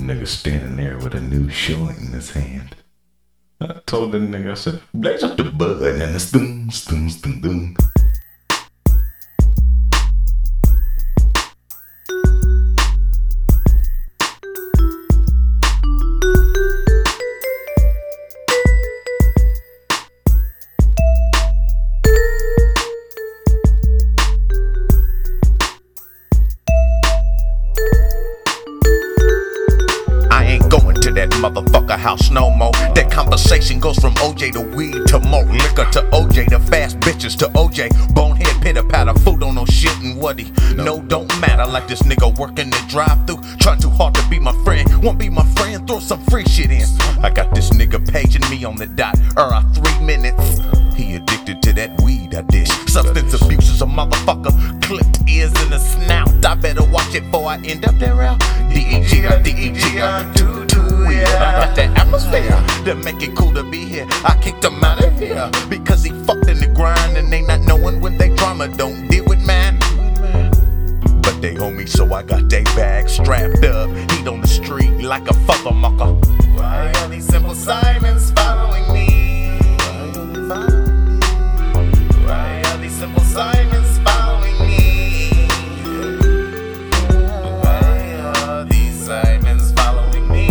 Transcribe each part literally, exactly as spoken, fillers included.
Nigga standing there with a new joint in his hand. I told the nigga, I said, blaze up the bud, and it's doom, doom, doom, doom. That motherfucker house no more. That conversation goes from O J to weed to more liquor to O J to fast bitches to O J. Bonehead pitter patter, food on no shit and Woody. No, don't matter. Like this nigga working the drive-thru, trying too hard to be my friend. Won't be my friend, throw some free shit in. I got this nigga paging me on the dot. Er, three minutes. He addicted to that weed I dish. Substance abuse is a motherfucker. Clipped ears in the snout. I better watch it before I end up there out. D E G, D E G, do do. I got that atmosphere that make it cool to be here. I kicked him out of here because he fucked in the grind and they not knowing when they drama don't deal with man. But they owe me, so I got they bag strapped up. Heat on the street like a fucker mucker. Why are these simple Simons following me? Why are these simple Simons following me? Why are these Simons following me?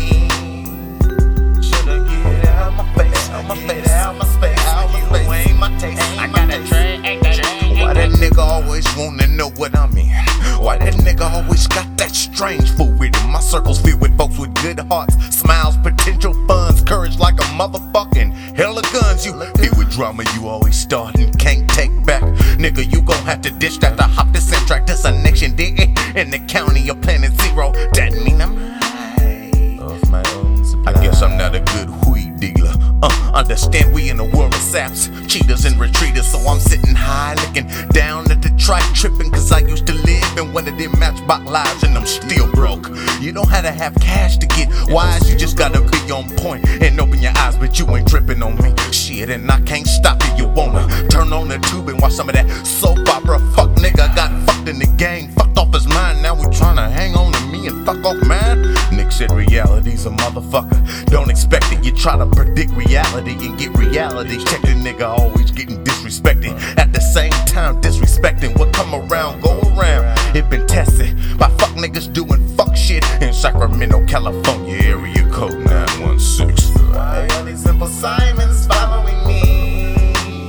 My face, out my space, out my face. You ain't my taste. I got a train. Why that nigga always wanna know what I'm in? Why that nigga always got that strange fool with him? My circle's filled with folks with good hearts, smiles, potential funds, courage like a motherfucking hell of guns. You filled with drama, you always start and can't take back. Nigga, you gon' have to ditch that to hop this and track this a nation did it in the county of Planet Zero. That mean I'm high off my own supply. I guess I'm not a good weed dealer. Uh, understand we in a world of saps, cheaters and retreaters. So I'm sitting high, looking down at the track, tripping cause I used to live in one of them matchbox lives and I'm still broke. You don't have to have cash to get wise, you just gotta be on point and open your eyes, but you ain't tripping on me. Shit, and I can't stop it, you wanna turn on the tube and watch some of that soap opera. Fuck nigga got fucked in the game, fucked off his mind, now we tryna hang on to me and fuck off man. Nick said reality's a motherfucker, don't expect it, you try to predict reality and get reality. Check the nigga always getting disrespected. At the same time disrespecting what come around, go around. It been tested by fuck niggas doing fuck shit in Sacramento, California, area code nine one six. Why are these simple Simons following me?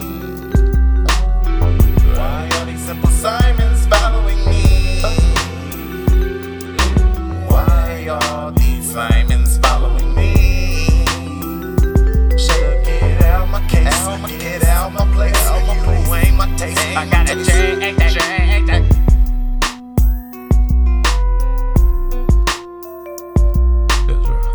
Why are these simple Simons following me? Why are these Simons following me? Get out my place, you ain't my taste. I got a chain, chain, chain. That's right.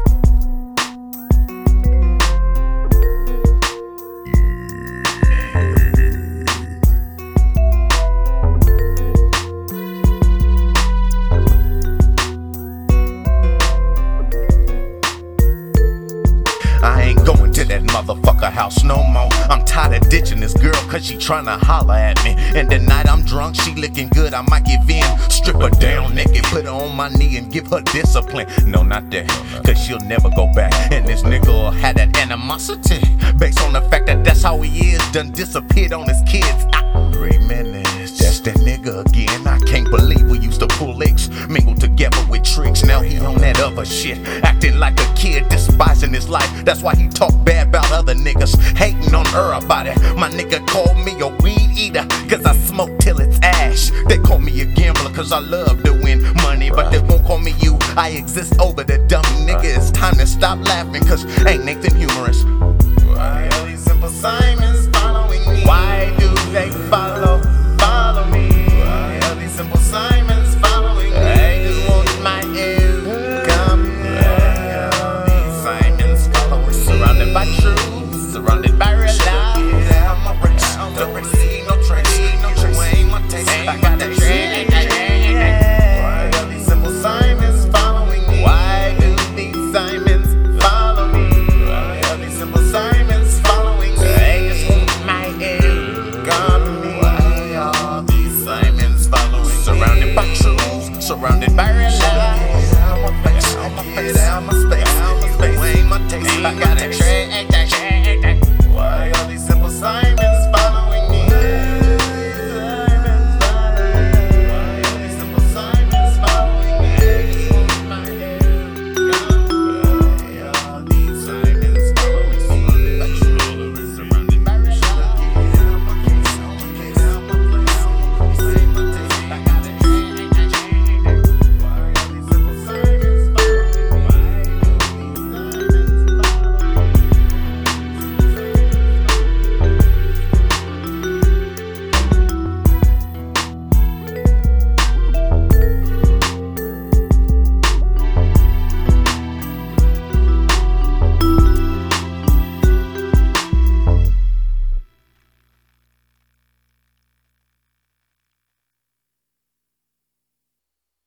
I ain't going to that motherfucker house no more. I'm tired of ditching this girl cause she tryna holler at me. And the night I'm drunk, she looking good, I might give in. Strip her down naked, put her on my knee and give her discipline. No, not that, cause she'll never go back. And this nigga will have that animosity based on the fact that that's how he is. Done disappeared on his kids. Ah, three minutes, that's that nigga again. I can't believe we used to pull licks, mingle together with tricks. Now he on that other shit, acting like a kid, despising his life. That's why he talk bad about other niggas, hating on her about it. My nigga called me a weed eater cause I smoke till it's ash. They call me a gambler cause I love to win money, but they won't call me you. I exist over the dummy nigga. It's time to stop laughing cause ain't Nathan humorous. Why are these simple Simons